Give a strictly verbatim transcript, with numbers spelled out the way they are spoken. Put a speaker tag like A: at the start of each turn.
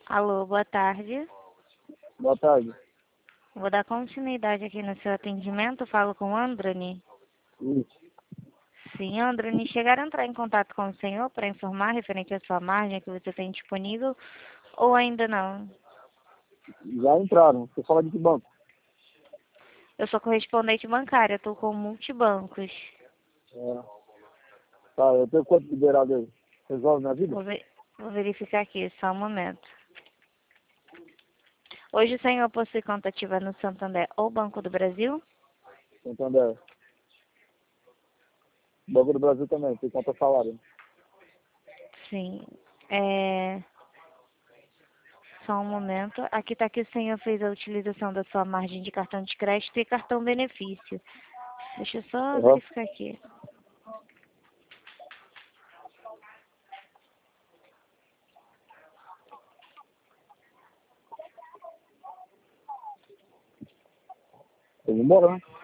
A: Alô, boa tarde.
B: Boa tarde.
A: Vou dar continuidade aqui no seu atendimento. Falo com o Andrani.
B: Isso.
A: Sim, Andrani, chegaram a entrar em contato com o senhor para informar referente à sua margem que você tem disponível ou ainda não?
B: Já entraram. Você fala de que banco?
A: Eu sou correspondente bancária, estou com multibancos.
B: É. Tá, eu tenho quanto liberado aí? Resolve minha vida?
A: Vou, ver- vou verificar aqui, só um momento. Hoje o senhor possui conta ativa no Santander ou Banco do Brasil?
B: Santander. Banco do Brasil também, tem conta salário.
A: Sim. É... Só um momento. Aqui está que o senhor fez a utilização da sua margem de cartão de crédito e cartão benefício. Deixa eu só
B: Uhum.
A: verificar aqui.
B: Tem que embora, né?